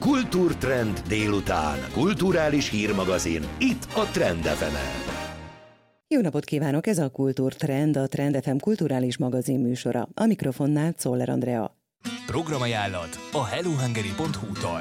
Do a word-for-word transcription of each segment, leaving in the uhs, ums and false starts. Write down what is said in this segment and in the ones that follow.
Kultúrtrend délután. Kulturális hírmagazin. Itt a Trend ef emen. Jó napot kívánok! Ez a Kultúrtrend, a Trend ef em kulturális magazin műsora. A mikrofonnál Czoller Andrea. Programajánlat a hellohungary pont hu-tól.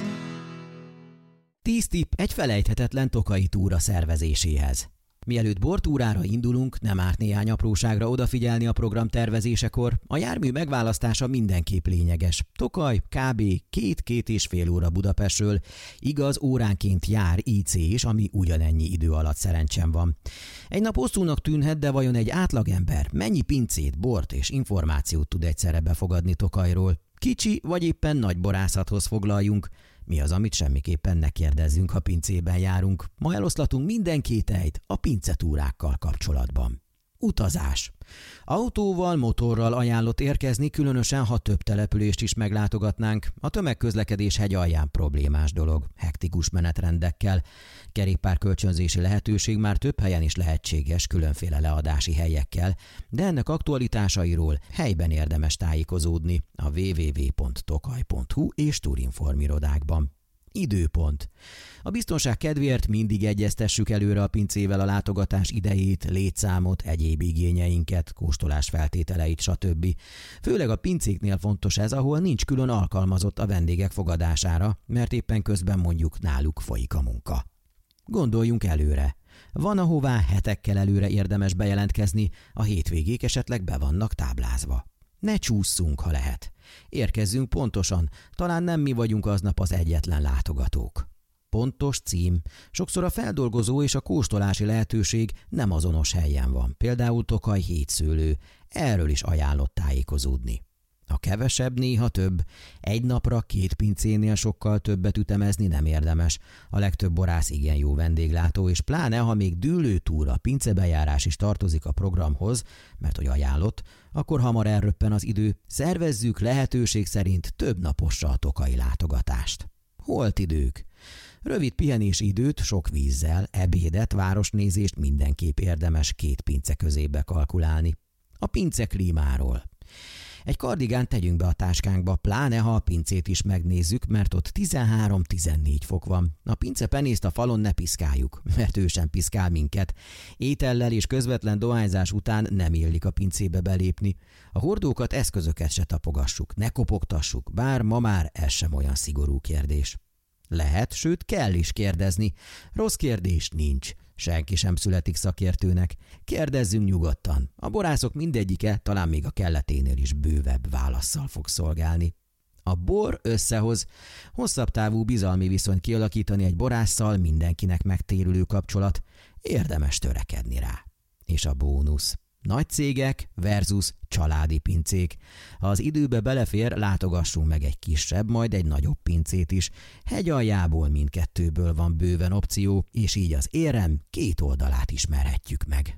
tíz tipp egy felejthetetlen tokaji túra szervezéséhez. Mielőtt bortúrára indulunk, nem árt néhány apróságra odafigyelni a program tervezésekor, a jármű megválasztása mindenképp lényeges. Tokaj kb. két-két és fél óra Budapestről, igaz óránként jár í cé is, ami ugyanennyi idő alatt szerencsém van. Egy nap hosszúnak tűnhet, de vajon egy átlagember mennyi pincét, bort és információt tud egyszerre befogadni Tokajról? Kicsi vagy éppen nagy borászathoz foglaljunk. Mi az, amit semmiképpen ne kérdezzünk, ha pincében járunk? Ma eloszlatunk minden kételyt a pincetúrákkal kapcsolatban. Utazás. Autóval, motorral ajánlott érkezni, különösen ha több települést is meglátogatnánk. A tömegközlekedés hegyalján problémás dolog, hektikus menetrendekkel. Kerékpárkölcsönzési lehetőség már több helyen is lehetséges, különféle leadási helyekkel, de ennek aktualitásairól helyben érdemes tájékozódni a double-u double-u double-u pont tokaj pont hu és Turinform irodákban. Időpont. A biztonság kedvéért mindig egyeztessük előre a pincével a látogatás idejét, létszámot, egyéb igényeinket, kóstolás feltételeit, stb. Főleg a pincéknél fontos ez, ahol nincs külön alkalmazott a vendégek fogadására, mert éppen közben mondjuk náluk folyik a munka. Gondoljunk előre. Van ahová hetekkel előre érdemes bejelentkezni, a hétvégék esetleg be vannak táblázva. Ne csússzunk, ha lehet. Érkezzünk pontosan, talán nem mi vagyunk aznap az egyetlen látogatók. Pontos cím. Sokszor a feldolgozó és a kóstolási lehetőség nem azonos helyen van, például Tokaj hétszőlő, erről is ajánlott tájékozódni. A kevesebb néha több, egy napra két pincénél sokkal többet ütemezni nem érdemes. A legtöbb borász igen jó vendéglátó, és pláne, ha még dűlőtúra, pincebejárás is tartozik a programhoz, mert hogy ajánlott, akkor hamar elröppen az idő, szervezzük lehetőség szerint több naposra a tokai látogatást. Holt idők. Rövid pihenési időt, sok vízzel, ebédet, városnézést mindenképp érdemes két pince közébe kalkulálni. A pince klímáról. Egy kardigánt tegyünk be a táskánkba, pláne ha a pincét is megnézzük, mert ott tizenhárom-tizennégy fok van. A pince penészt a falon ne piszkáljuk, mert ő sem piszkál minket. Étellel és közvetlen dohányzás után nem illik a pincébe belépni. A hordókat, eszközöket se tapogassuk, ne kopogtassuk, bár ma már ez sem olyan szigorú kérdés. Lehet, sőt kell is kérdezni. Rossz kérdés nincs. Senki sem születik szakértőnek. Kérdezzünk nyugodtan. A borászok mindegyike talán még a kelleténél is bővebb válasszal fog szolgálni. A bor összehoz. Hosszabb távú bizalmi viszonyt kialakítani egy borásszal mindenkinek megtérülő kapcsolat. Érdemes törekedni rá. És a bónusz. Nagy cégek versus családi pincék. Ha az időbe belefér, látogassunk meg egy kisebb, majd egy nagyobb pincét is. Hegyaljából mindkettőből van bőven opció, és így az érem két oldalát ismerhetjük meg.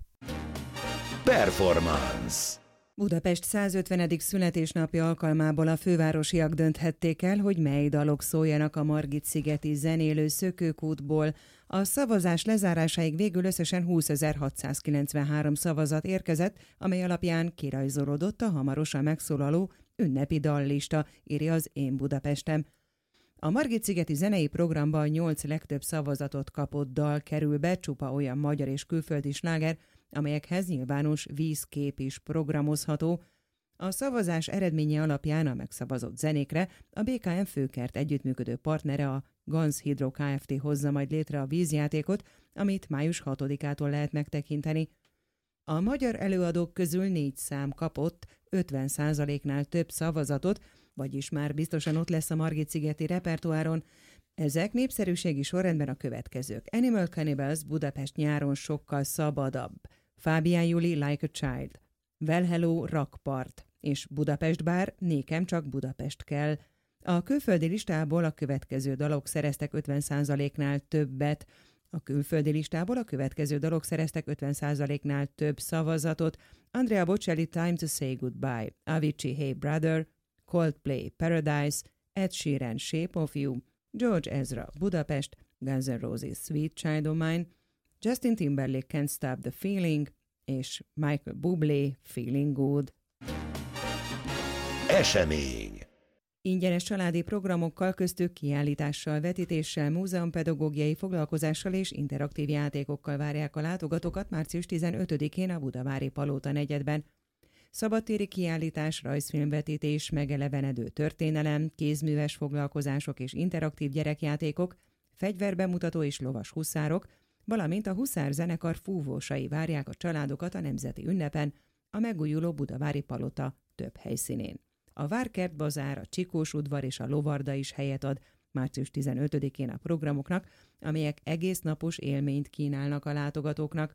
Performance. Budapest százötvenedik születésnapja alkalmából a fővárosiak dönthették el, hogy mely dalok szóljanak a Margit-szigeti zenélő Szökőkútból. A szavazás lezárásáig végül összesen húszezer-hatszázkilencvenhárom szavazat érkezett, amely alapján kirajzolódott a hamarosan megszólaló ünnepi dallista, írja az Én Budapestem. A Margit-szigeti zenei programban a nyolc legtöbb szavazatot kapott dal kerül be, csupa olyan magyar és külföldi sláger, amelyekhez nyilvános vízkép is programozható. A szavazás eredménye alapján a megszavazott zenékre a bé ká em Főkert együttműködő partnere, a Ganz Hydro Kft. Hozza majd létre a vízjátékot, amit május hatodikától lehet megtekinteni. A magyar előadók közül négy szám kapott ötven százaléknál több szavazatot, vagyis már biztosan ott lesz a Margit-szigeti repertoáron. Ezek népszerűségi sorrendben a következők: Animal Cannibals, Budapest nyáron sokkal szabadabb, Fábián Juli, Like a Child, Well Hello, Rakpart és Budapest bár, nékem csak Budapest kell. A külföldi listából a következő dalok szereztek ötven százaléknál többet, a külföldi listából a következő dalok szereztek ötven százaléknál több szavazatot: Andrea Bocelli, Time to Say Goodbye, Avicii, Hey Brother, Coldplay, Paradise, Ed Sheeran, Shape of You, George Ezra, Budapest, Guns N' Roses, Sweet Child O' Mine, Justin Timberlake, Can't Stop the Feeling, és Michael Bublé, Feeling Good. Esemény. Ingyenes családi programokkal, köztük kiállítással, vetítéssel, múzeumpedagógiai foglalkozással és interaktív játékokkal várják a látogatókat március tizenötödikén a Budavári Palota negyedben. Szabadtéri kiállítás, rajzfilmvetítés, megelevenedő történelem, kézműves foglalkozások és interaktív gyerekjátékok, fegyverbemutató és lovas huszárok, valamint a huszár zenekar fúvósai várják a családokat a nemzeti ünnepen, a megújuló Budavári Palota több helyszínén. A Várkert Bazár, a Csikós udvar és a Lovarda is helyet ad március tizenötödikén a programoknak, amelyek egész napos élményt kínálnak a látogatóknak.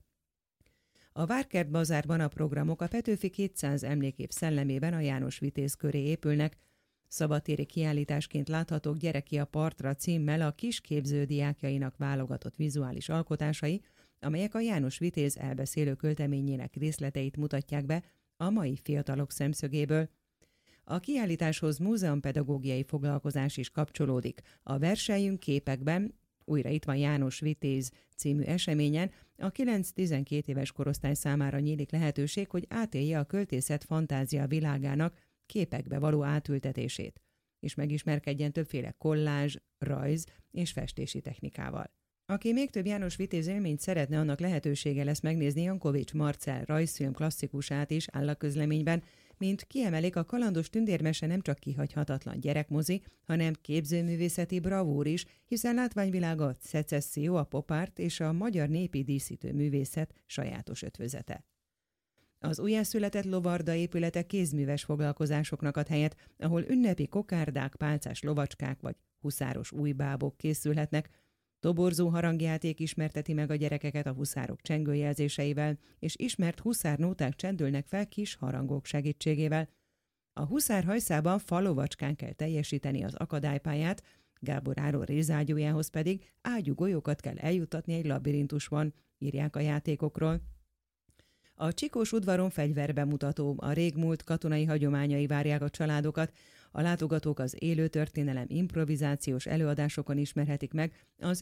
A Várkert Bazárban a programok a Petőfi kétszáz emlékév szellemében a János Vitéz köré épülnek. Szabadtéri kiállításként láthatók Gyereki a partra címmel a kisképző diákjainak válogatott vizuális alkotásai, amelyek a János Vitéz elbeszélő költeményének részleteit mutatják be a mai fiatalok szemszögéből. A kiállításhoz múzeumpedagógiai foglalkozás is kapcsolódik. A Verseljünk képekben, újra itt van János Vitéz című eseményen, a kilenc-tizenkét éves korosztály számára nyílik lehetőség, hogy átélje a költészet fantázia világának képekbe való átültetését, és megismerkedjen többféle kollázs, rajz és festési technikával. Aki még több János Vitéz élményt szeretne, annak lehetősége lesz megnézni Jankovics Marcell rajzfilm klasszikusát is, áll a közleményben, mint kiemelik, a kalandos tündérmese nem csak kihagyhatatlan gyerekmozi, hanem képzőművészeti bravúr is, hiszen látványvilága a szecesszió, a popárt és a magyar népi díszítő művészet sajátos ötvözete. Az újjászületett Lovarda épülete kézműves foglalkozásoknak ad helyet, ahol ünnepi kokárdák, pálcás lovacskák vagy huszáros újbábok készülhetnek. Toborzó harangjáték ismerteti meg a gyerekeket a huszárok csengőjelzéseivel, és ismert huszárnóták csendülnek fel kis harangok segítségével. A huszár hajszában falovacskán kell teljesíteni az akadálypályát, Gábor Áron rézágyújához pedig ágyúgolyókat kell eljuttatni egy labirintusban, írják a játékokról. A Csikós udvaron fegyverbemutató, a régmúlt katonai hagyományai várják a családokat, a látogatók az élő történelem improvizációs előadásokon ismerhetik meg az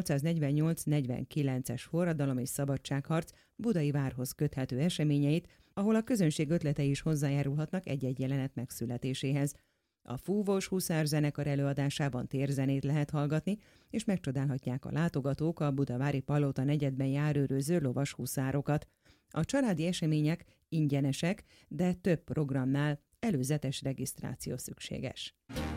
ezernyolcszáznegyvennyolc-negyvenkilences forradalom és szabadságharc budai várhoz köthető eseményeit, ahol a közönség ötletei is hozzájárulhatnak egy-egy jelenet megszületéséhez. A fúvós huszár zenekar előadásában térzenét lehet hallgatni, és megcsodálhatják a látogatók a Budavári Palota negyedben járőröző lovas huszárokat. A családi események ingyenesek, de több programnál előzetes regisztráció szükséges.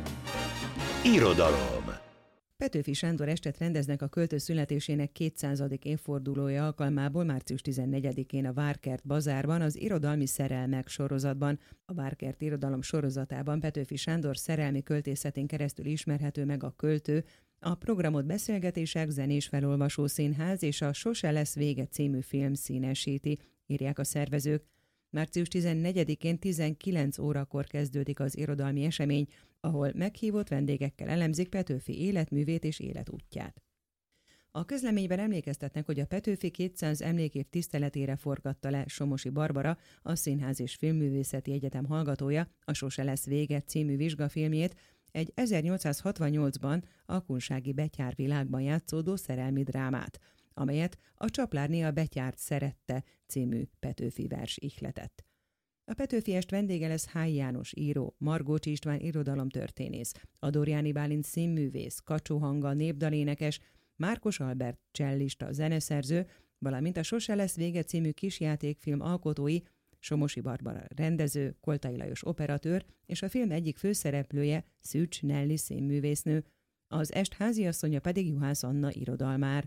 Irodalom. Petőfi Sándor estet rendeznek a költő születésének kétszázadik évfordulója alkalmából március tizennegyedikén a Várkert Bazárban, az Irodalmi Szerelmek sorozatban. A Várkert irodalom sorozatában Petőfi Sándor szerelmi költészetén keresztül ismerhető meg a költő, a programot beszélgetések, zenés felolvasó színház és a Sose lesz vége című film színesíti, írják a szervezők. március tizennegyedikén tizenkilenc órakor kezdődik az irodalmi esemény, ahol meghívott vendégekkel elemzik Petőfi életművét és életútját. A közleményben emlékeztetnek, hogy a Petőfi kétszáz emlékév tiszteletére forgatta le Somosi Barbara, a Színház és Filmművészeti Egyetem hallgatója, a Sose lesz vége című vizsgafilmjét, egy ezernyolcszázhatvannyolcban a kunsági Betyár világban játszódó szerelmi drámát, amelyet a Csaplárné a Betyárt szerette című Petőfi vers ihletett. A Petőfi est vendége lesz Hály János író, Margócsi István irodalomtörténész, Adorjáni Bálint színművész, Kacsó Hanga népdalénekes, Márkos Albert csellista zeneszerző, valamint a Sose lesz vége című kisjátékfilm alkotói, Somosi Barbara rendező, Koltai Lajos operatőr és a film egyik főszereplője, Szűcs Nelly színművésznő, az est háziasszonya pedig Juhász Anna irodalmár.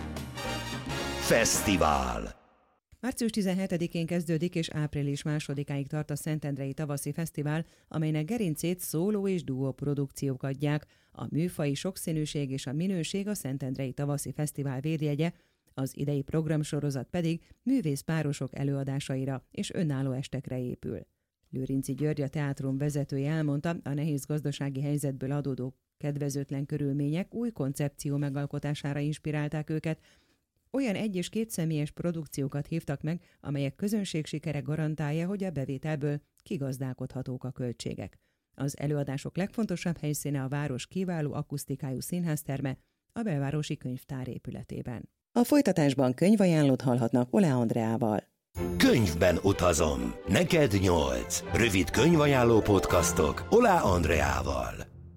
Fesztivál. március tizenhetedikén kezdődik és április másodikáig tart a Szentendrei Tavaszi Fesztivál, amelynek gerincét szóló és duó produkciók adják. A műfaji sokszínűség és a minőség a Szentendrei Tavaszi Fesztivál védjegye, az idei programsorozat pedig művészpárosok előadásaira és önálló estekre épül. Lőrinci György, a teátrum vezetője elmondta, a nehéz gazdasági helyzetből adódó kedvezőtlen körülmények új koncepció megalkotására inspirálták őket. Olyan egy- és kétszemélyes produkciókat hívtak meg, amelyek közönség sikere garantálja, hogy a bevételből kigazdálkodhatók a költségek. Az előadások legfontosabb helyszíne a város kiváló akusztikájú színházterme, a Belvárosi Könyvtár épületében. A folytatásban könyvajánlót hallhatnak Ole Andreával. Könyvben utazom. Neked nyolc. Rövid könyvajánló podcastok Olá Andreával.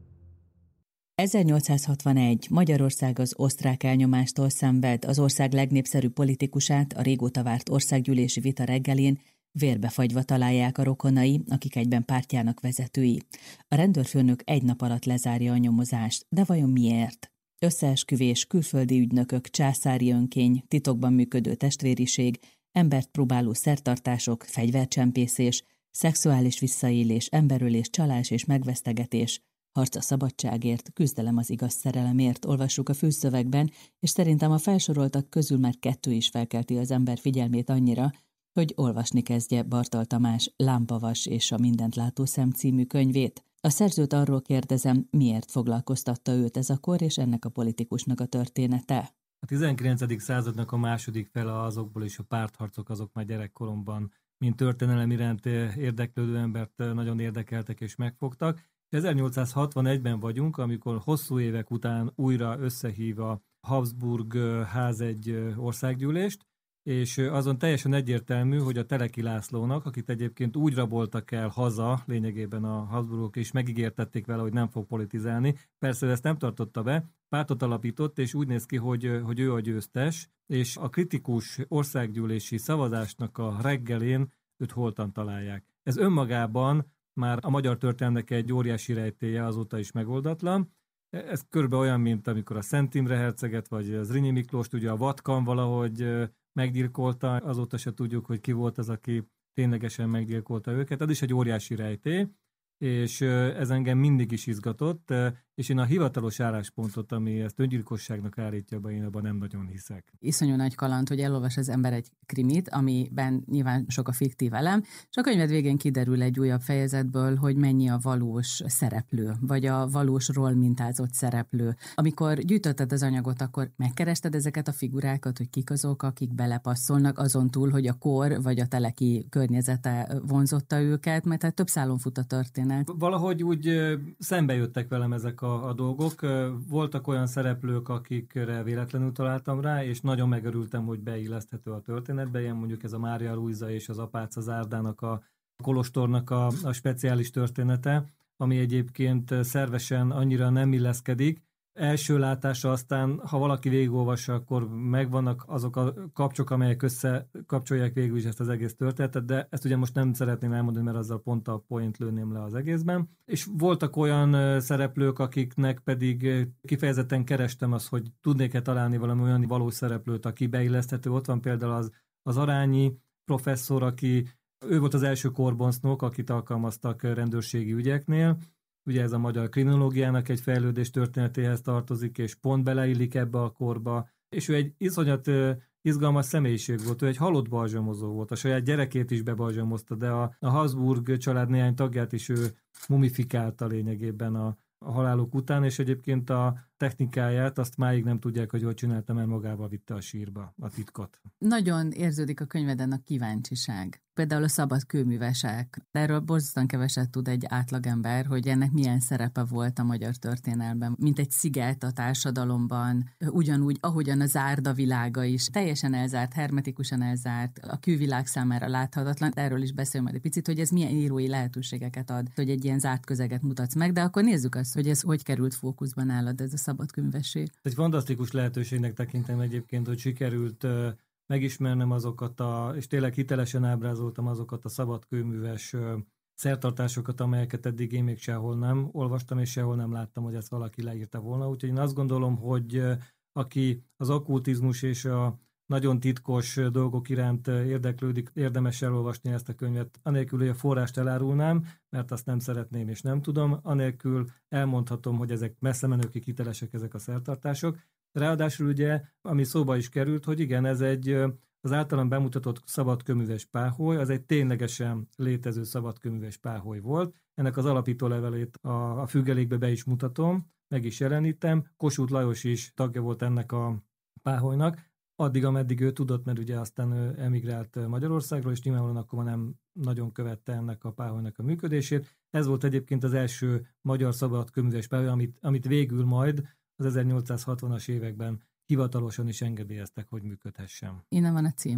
ezernyolcszázhatvanegy. Magyarország az osztrák elnyomástól szenved, az ország legnépszerűbb politikusát a régóta várt országgyűlési vita reggelén vérbefagyva találják a rokonai, akik egyben pártjának vezetői. A rendőrfőnök egy nap alatt lezárja a nyomozást, de vajon miért? Összeesküvés, külföldi ügynökök, császári önkény, titokban működő testvériség, embert próbáló szertartások, fegyvercsempészés, szexuális visszaélés, emberölés, csalás és megvesztegetés, harc a szabadságért, küzdelem az igaz szerelemért, olvassuk a fülszövegben, és szerintem a felsoroltak közül már kettő is felkelti az ember figyelmét annyira, hogy olvasni kezdje Bartal Tamás Lámpavas és a Mindent látó szem című könyvét. A szerzőt arról kérdezem, miért foglalkoztatta őt ez a kor és ennek a politikusnak a története. A tizenkilencedik századnak a második fele azokból is a pártharcok azok már gyerekkoromban, mint történelem iránt érdeklődő embert nagyon érdekeltek és megfogtak. ezernyolcszázhatvanegyben vagyunk, amikor hosszú évek után újra összehív a Habsburg ház egy országgyűlést, és azon teljesen egyértelmű, hogy a Teleki Lászlónak, akit egyébként úgy raboltak el haza, lényegében a Habsburgok is megígértették vele, hogy nem fog politizálni. Persze ezt nem tartotta be, pártot alapított, és úgy néz ki, hogy, hogy ő a győztes, és a kritikus országgyűlési szavazásnak a reggelén őt holtan találják. Ez önmagában már a magyar történelmnek egy óriási rejtélye, azóta is megoldatlan. Ez körülbelül olyan, mint amikor a Szent Imre herceget, vagy Zrínyi Miklóst, ugye a Vatkan valahogy meggyilkolta, azóta se tudjuk, hogy ki volt az, aki ténylegesen meggyilkolta őket. Ez is egy óriási rejtély, és ez engem mindig is izgatott, és én a hivatalos álláspontot, ami ezt öngyilkosságnak állítja be, én abban nem nagyon hiszek. Iszonyú nagy kaland, hogy elolvas az ember egy krimit, amiben nyilván sok a fiktív elem, és a könyved végén kiderül egy újabb fejezetből, hogy mennyi a valós szereplő, vagy a valósról mintázott szereplő. Amikor gyűjtötted az anyagot, akkor megkerested ezeket a figurákat, hogy kik azok, akik belepasszolnak, azon túl, hogy a kor vagy a teleki környezete vonzotta őket, mert hát több szálon fut a történet. Valahogy úgy szembe jöttek velem ezek a, a dolgok. Voltak olyan szereplők, akikre véletlenül találtam rá, és nagyon megörültem, hogy beilleszthető a történetbe. Ilyen mondjuk ez a Mária Luisa és az Apáca Zárdának, a kolostornak a, a speciális története, ami egyébként szervesen annyira nem illeszkedik. Első látásra aztán, ha valaki végigolvassa, akkor megvannak azok a kapcsok, amelyek összekapcsolják végül is ezt az egész történetet, de ezt ugye most nem szeretném elmondani, mert azzal pont a point lőném le az egészben. És voltak olyan szereplők, akiknek pedig kifejezetten kerestem azt, hogy tudnék-e találni valami olyan valós szereplőt, aki beilleszthető. Ott van például az, az Arányi professzor, aki ő volt az első korbonsznok, akit alkalmaztak rendőrségi ügyeknél. Ugye ez a magyar kriminológiának egy fejlődés történetéhez tartozik, és pont beleillik ebbe a korba. És ő egy iszonyat izgalmas személyiség volt, ő egy halott balzsamozó volt, a saját gyerekét is bebalzsamozta, de a, a Habsburg család néhány tagját is ő mumifikálta lényegében a, a haláluk után, és egyébként a technikáját azt máig nem tudják, hogy hogy csinálta, mert magával vitte a sírba a titkot. Nagyon érződik a könyveden a kíváncsiság. Például a szabad kőművesek. Erről borzasztóan keveset tud egy átlagember, hogy ennek milyen szerepe volt a magyar történelmben. Mint egy sziget a társadalomban, ugyanúgy, ahogyan a zárda világa is. Teljesen elzárt, hermetikusan elzárt, a külvilág számára láthatatlan. Erről is beszél majd egy picit, hogy ez milyen írói lehetőségeket ad, hogy egy ilyen zárt közeget mutatsz meg, de akkor nézzük azt, hogy ez hogy került fókuszban nálad, ez a szabad könyvesség. Egy fantasztikus lehetőségnek tekintem egyébként, hogy sikerült megismernem azokat, a, és tényleg hitelesen ábrázoltam azokat a szabadkőműves szertartásokat, amelyeket eddig én még sehol nem olvastam, és sehol nem láttam, hogy ezt valaki leírta volna. Úgyhogy én azt gondolom, hogy aki az okkultizmus és a nagyon titkos dolgok iránt érdeklődik, érdemes elolvasni ezt a könyvet. Anélkül, hogy a forrást elárulnám, mert azt nem szeretném és nem tudom, anélkül elmondhatom, hogy ezek messze menőkig hitelesek ezek a szertartások. Ráadásul ugye, ami szóba is került, hogy igen, ez egy az általán bemutatott szabadkőműves páholy, az egy ténylegesen létező szabadkőműves páholy volt. Ennek az alapító levelét a, a függelékbe be is mutatom, meg is jelenítem. Kossuth Lajos is tagja volt ennek a páholynak, addig, ameddig ő tudott, mert ugye aztán ő emigrált Magyarországról, és nyilvánvalóan akkor nem nagyon követte ennek a páholynak a működését. Ez volt egyébként az első magyar szabadkőműves páholy, amit, amit végül majd az ezernyolcszázhatvanas években hivatalosan is engedélyeztek, hogy működhessen. Innen van a cím.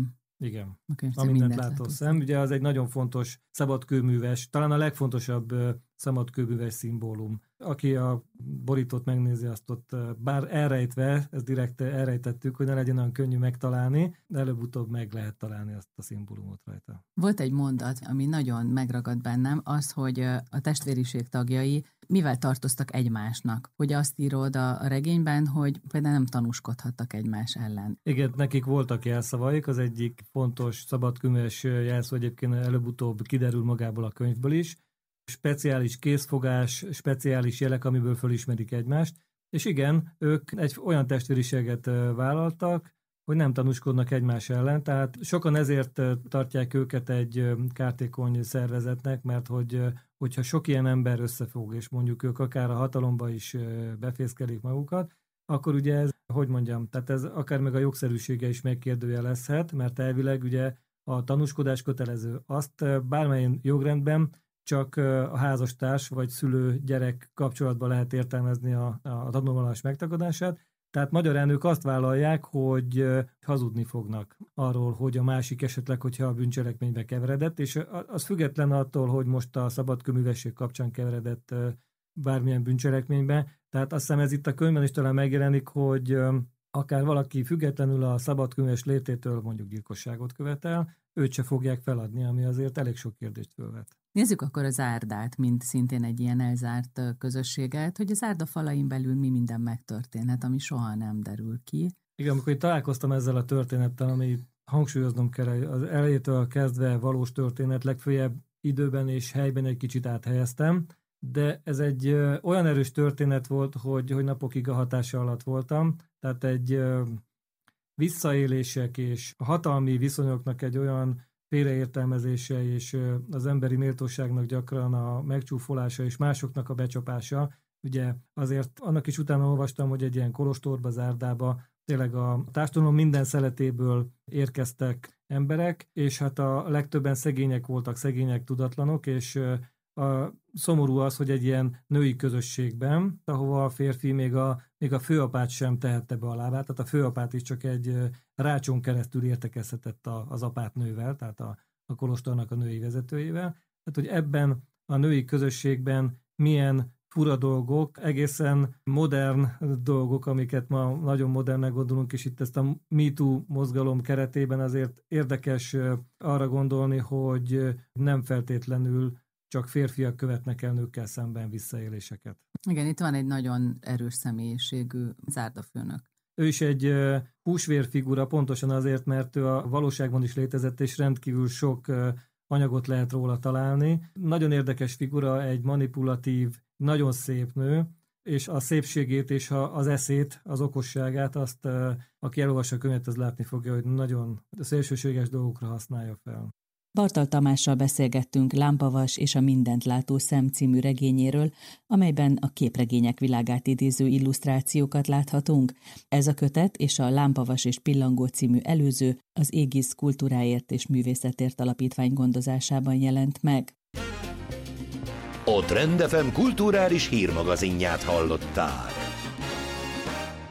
Igen, a, a mindent látó szem. Ugye az egy nagyon fontos szabadkőműves, talán a legfontosabb szabadkőműves szimbólum. Aki a borítót megnézi, azt ott bár elrejtve, ezt direkt elrejtettük, hogy ne legyen olyan könnyű megtalálni, de előbb-utóbb meg lehet találni azt a szimbólumot rajta. Volt egy mondat, ami nagyon megragad bennem, az, hogy a testvériség tagjai mivel tartoztak egymásnak. Hogy azt írod a regényben, hogy például nem tanúskodhattak egymás ellen. Igen, nekik voltak jelszavaik, az egyik fontos szabadkőműves jelszó egyébként előbb-utóbb kiderül magából a könyvből is. Speciális készfogás, speciális jelek, amiből fölismerik egymást. És igen, ők egy olyan testvériséget vállaltak, hogy nem tanúskodnak egymás ellen, tehát sokan ezért tartják őket egy kártékony szervezetnek, mert hogy, hogyha sok ilyen ember összefog, és mondjuk ők akár a hatalomba is befészkelik magukat, akkor ugye ez, hogy mondjam, tehát ez akár meg a jogszerűsége is megkérdőjelezhet, mert elvileg ugye a tanúskodás kötelező. Azt bármelyen jogrendben csak a házastárs vagy szülő-gyerek kapcsolatban lehet értelmezni a, a tanulvalás megtagadását. Tehát magyarán ők azt vállalják, hogy hazudni fognak arról, hogy a másik esetleg, hogyha a bűncselekménybe keveredett, és az független attól, hogy most a szabadkőművesség kapcsán keveredett bármilyen bűncselekménybe. Tehát azt hiszem ez itt a könyvben is talán megjelenik, hogy akár valaki függetlenül a szabadkőműves lététől mondjuk gyilkosságot követel, őt se fogják feladni, ami azért elég sok kérdést fölvet. Nézzük akkor az Árdát, mint szintén egy ilyen elzárt közösséget, hogy az Árda falain belül mi minden megtörténhet, ami soha nem derül ki. Igen, amikor én találkoztam ezzel a történettel, ami hangsúlyoznom kell, az elejétől kezdve valós történet, legfőjebb időben és helyben egy kicsit áthelyeztem, de ez egy ö, olyan erős történet volt, hogy, hogy napokig a hatása alatt voltam, tehát egy ö, visszaélések és a hatalmi viszonyoknak egy olyan félreértelmezése és az emberi méltóságnak gyakran a megcsúfolása és másoknak a becsapása. Ugye azért annak is utána olvastam, hogy egy ilyen kolostorba, Zárdába tényleg a társadalom minden szeletéből érkeztek emberek, és hát a legtöbben szegények voltak, szegények, tudatlanok, és a szomorú az, hogy egy ilyen női közösségben, ahova a férfi még a, még a főapát sem tehette be a lábát, tehát a főapát is csak egy rácson keresztül értekezhetett az apátnővel, tehát a, a kolostornak a női vezetőjével. Tehát, hogy ebben a női közösségben milyen fura dolgok, egészen modern dolgok, amiket ma nagyon modernnek gondolunk, és itt ezt a MeToo mozgalom keretében azért érdekes arra gondolni, hogy nem feltétlenül csak férfiak követnek el nőkkel szemben visszaéléseket. Igen, itt van egy nagyon erős személyiségű zárdafőnök. Ő is egy uh, húsvérfigura, pontosan azért, mert ő a valóságban is létezett, és rendkívül sok uh, anyagot lehet róla találni. Nagyon érdekes figura, egy manipulatív, nagyon szép nő, és a szépségét és a, az eszét, az okosságát, azt uh, aki elolvassa a könyvet, az látni fogja, hogy nagyon szélsőséges dolgokra használja fel. Bartal Tamással beszélgettünk Lámpavas és a mindent látó szem című regényéről, amelyben a képregények világát idéző illusztrációkat láthatunk. Ez a kötet és a Lámpavas és Pillangó című előző az Égisz Kultúráért és Művészetért Alapítvány gondozásában jelent meg. A Trend ef em kulturális hírmagazinját hallották.